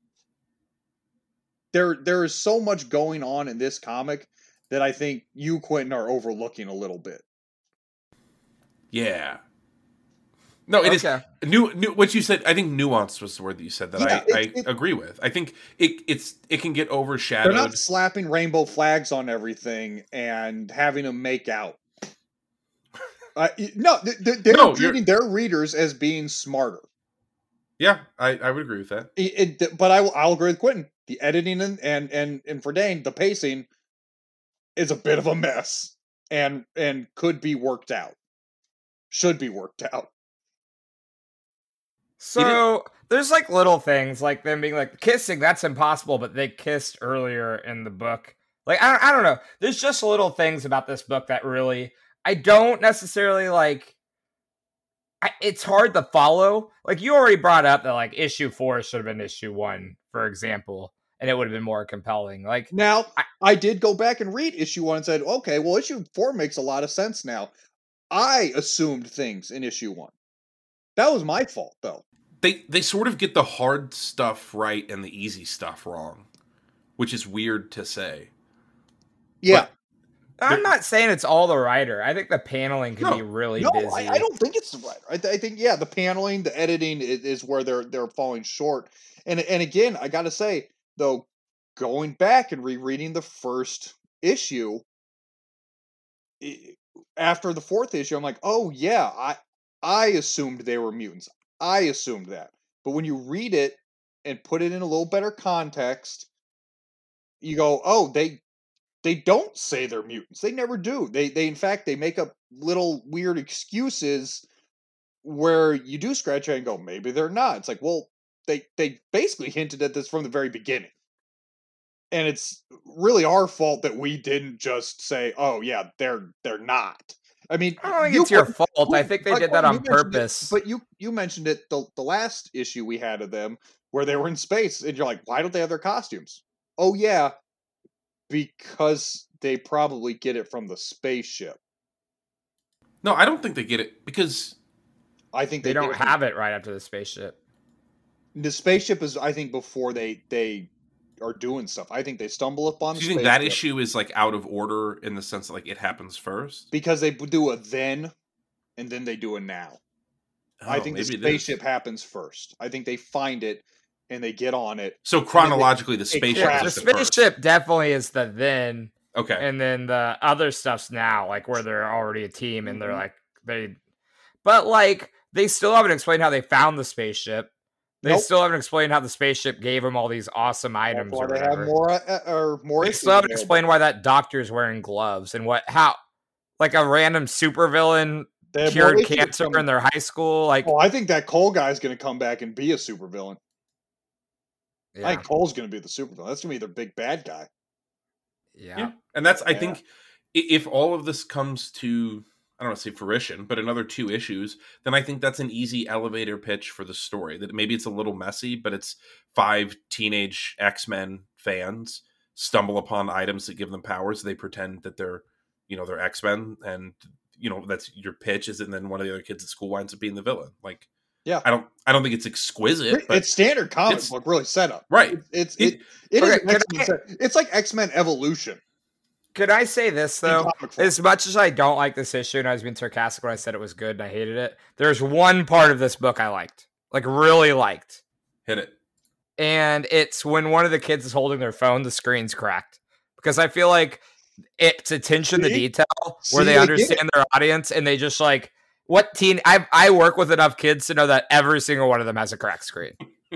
S3: there there is so much going on in this comic that I think you, Quentin, are overlooking a little bit.
S4: Yeah. No, it
S2: Okay.
S4: is new. New. What you said, I think nuanced was the word that you said that
S3: Yeah,
S4: I,
S3: it-
S4: I
S3: it-
S4: agree with. I think it it's it can get
S3: They're
S4: overshadowed.
S3: not slapping rainbow flags on everything and having them make out. Uh, y- no, th- th- they're
S4: No, you're-
S3: treating their readers as being smarter.
S4: Yeah, I, I would agree with that.
S3: It, it- but I will, I'll agree with Quentin. The editing and and and and for Dane, the pacing is a bit of a mess, and and could be worked out. Should be worked out.
S2: So there's like little things like them being like kissing. That's impossible, but they kissed earlier in the book. Like I don't, I don't know. There's just little things about this book that really I don't necessarily like. I, it's hard to follow. Like you already brought up that like issue four should have been issue one, for example, and it would have been more compelling. Like
S3: Now,
S2: I-
S3: I did go back and read issue one and said, okay, well, issue four makes a lot of sense now. I assumed things in issue one. That was my fault, though.
S4: They they sort of get the hard stuff right and the easy stuff wrong, which is weird to say.
S3: Yeah.
S2: I'm not saying it's all the writer. I think the paneling can
S4: No,
S2: be really
S3: No,
S2: busy.
S3: I, I don't think it's the writer. I, th- I think yeah, the paneling, the editing is, is where they're they're falling short. And and again, I got to say though, going back and rereading the first issue i- after the fourth issue, I'm like, oh yeah, I I assumed they were mutants. I assumed that. But when you read it and put it in a little better context, you go, oh, they they don't say they're mutants. They never do. They they in fact they make up little weird excuses where you do scratch your head and go, maybe they're not. It's like, well, they they basically hinted at this from the very beginning. And it's really our fault that we didn't just say, oh yeah, they're they're not. I mean,
S2: I don't think
S3: you
S2: it's your
S3: put-
S2: fault. I
S3: Quentin-
S2: think they
S3: like,
S2: did that
S3: Quentin,
S2: on
S3: you mentioned it,
S2: purpose.
S3: but you you mentioned it the the last issue we had of them where they were in space, and you're like, why don't they have their costumes? Oh yeah, because they probably get it from the spaceship.
S4: No, I don't think they get it because
S3: I think
S2: they
S3: they,
S2: don't
S3: get it from-
S2: have it right after the spaceship.
S3: the spaceship is. I think before they they are doing stuff. I think they stumble upon.
S4: do
S3: the
S4: you think that
S3: spaceship
S4: issue is like out of order in the sense that like it happens first?
S3: because they do a then, and then they do a now. I
S4: Oh,
S3: think the
S4: maybe it is.
S3: spaceship happens first. I think they find it and they get on it.
S4: So chronologically, the spaceship
S3: crashed
S2: The
S4: is the first.
S2: spaceship definitely is the then,
S4: Okay.
S2: and then the other stuff's now, like where they're already a team and they're
S3: Mhm.
S2: like they, but like they still haven't explained how they found the spaceship. They
S3: Nope.
S2: still haven't explained how the spaceship gave them all these awesome
S3: That's
S2: items
S3: why
S2: or
S3: they have
S2: whatever.
S3: more uh, or more.
S2: They
S3: issues
S2: still haven't
S3: available.
S2: explained why that doctor's wearing gloves and what how, like a random supervillain
S3: They have more
S2: cured
S3: issues
S2: cancer
S3: coming.
S2: in their high school. Like,
S3: Oh, I think that Cole guy's going to come back and be a supervillain. I
S2: yeah,
S3: think Cole's going to be the supervillain. That's going to be the big bad guy.
S2: yeah.
S4: Yeah. And that's, I
S3: Yeah.
S4: think, i- if all of this comes to, I don't want to say fruition, but another two issues, then I think that's an easy elevator pitch for the story. That maybe it's a little messy, but it's five teenage X-Men fans stumble upon items that give them powers. They pretend that they're, you know, they're X-Men, and you know that's your pitch. Is and then one of the other kids at school winds up being the villain. Like,
S3: Yeah.
S4: I don't, I don't think it's exquisite, but
S3: It's standard comic
S4: it's-
S3: book, really setup.
S4: right.
S3: It's
S4: It-
S3: it it is
S2: Okay,
S3: an
S2: can
S3: X-Men
S2: I-
S3: set- It's like X-Men Evolution.
S2: Could I say this
S3: in
S2: though?
S3: comic form.
S2: As much as I don't like this issue, and I was being sarcastic when I said it was good and I hated it, there's one part of this book I liked, like really liked.
S4: Hit it.
S2: And it's when one of the kids is holding their phone, the screen's cracked. Because I feel like it's attention to
S3: See?
S2: detail where
S3: See,
S2: they
S3: they get
S2: understand their audience and they just like, what teen? I, I work with enough kids to know that every single one of them has a cracked screen.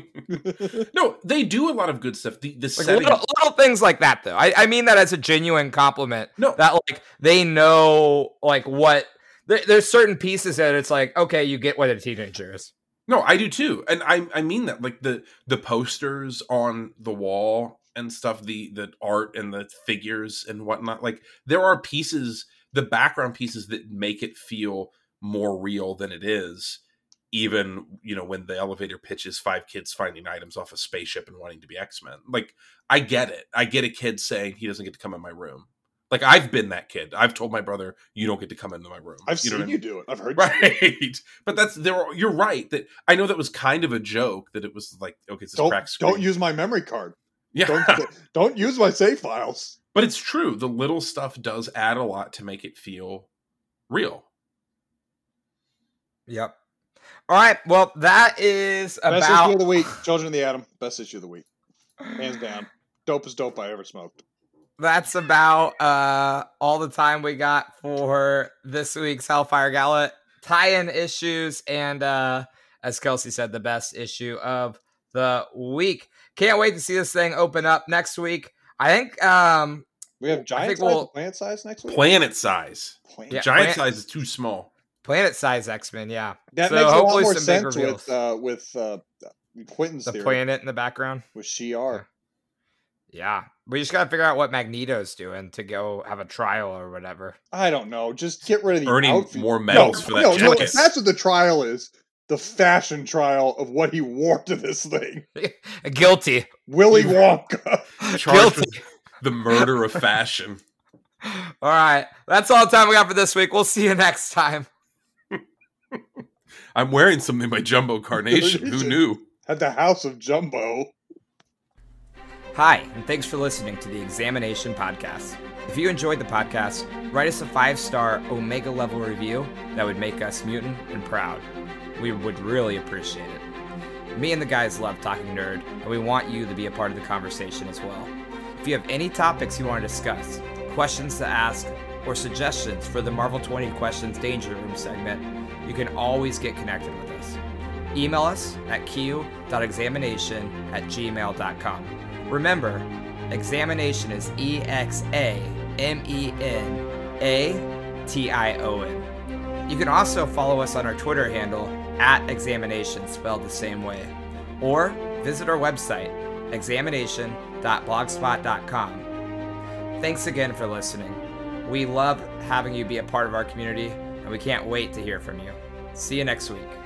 S4: No, they do a lot of good stuff. The, the
S2: Like
S4: setting,
S2: little, little things like that, though. I, I mean that as a genuine compliment.
S4: No.
S2: That like they know like what there, there's certain pieces that it's like okay, you get what a teenager is.
S4: No, I do too, and I I mean that like the the posters on the wall and stuff, the the art and the figures and whatnot. Like there are pieces, the background pieces that make it feel more real than it is. Even you know when the elevator pitches five kids finding items off a spaceship and wanting to be X-Men. Like I get it. I get a kid saying he doesn't get to come in my room. Like I've been that kid. I've told my brother you don't get to come into my room.
S3: I've
S4: you know
S3: seen
S4: what I
S3: you
S4: mean?
S3: do it. I've heard you.
S4: Right, but that's there. Are, you're right that I know that was kind of a joke that it was like okay, it's this
S3: Don't
S4: crack screen.
S3: don't use my memory card.
S4: yeah,
S3: Don't don't use my save files.
S4: but it's true. The little stuff does add a lot to make it feel real.
S2: Yep. All right. Well, that is
S3: Best issue
S2: about
S3: of the week. Children of the Atom. Best issue of the week. Hands down. Dopest dope I ever smoked.
S2: that's about uh, all the time we got for this week's Hellfire Gala tie-in issues, and uh, as Kelsey said, the best issue of the week. Can't wait to see this thing open up next week. I think um,
S3: We have giant
S2: think
S3: size
S2: we'll-
S3: and planet size next week?
S4: Planet size.
S3: Planet.
S2: Yeah.
S4: Giant
S2: Planet-
S4: size is too small.
S2: planet-size X-Men, yeah.
S3: That
S2: So
S3: makes a lot
S2: hopefully
S3: more
S2: some big
S3: sense
S2: reveals.
S3: with uh, with uh, Quentin's
S2: The
S3: theory
S2: planet in the background.
S3: with Shi'ar.
S2: Yeah. We just got to figure out what Magneto's doing to go have a trial or whatever.
S3: I don't know. Just get rid of the
S4: Earning
S3: outfit.
S4: more medals
S3: no,
S4: for that
S3: no, no,
S4: jacket.
S3: that's what the trial is. The fashion trial of what he wore to this thing.
S2: Guilty.
S3: Willy Wonka.
S4: Charged
S2: Guilty.
S4: with the murder of fashion.
S2: All right. That's all the time we got for this week. We'll see you next time.
S4: I'm wearing something by Jumbo Carnation. Who knew?
S3: At the House of Jumbo.
S2: Hi, and thanks for listening to the Examination Podcast. If you enjoyed the podcast, write us a five-star Omega level review that would make us mutant and proud. We would really appreciate it. Me and the guys love talking nerd, and we want you to be a part of the conversation as well. If you have any topics you want to discuss, questions to ask, or suggestions for the Marvel twenty Questions Danger Room segment, you can always get connected with us. Email us at q dot examination at gmail dot com. Remember, examination is E X A M E N A T I O N. You can also follow us on our Twitter handle, at examination, spelled the same way. Or visit our website, examination dot blogspot dot com. Thanks again for listening. We love having you be a part of our community, and we can't wait to hear from you. See you next week.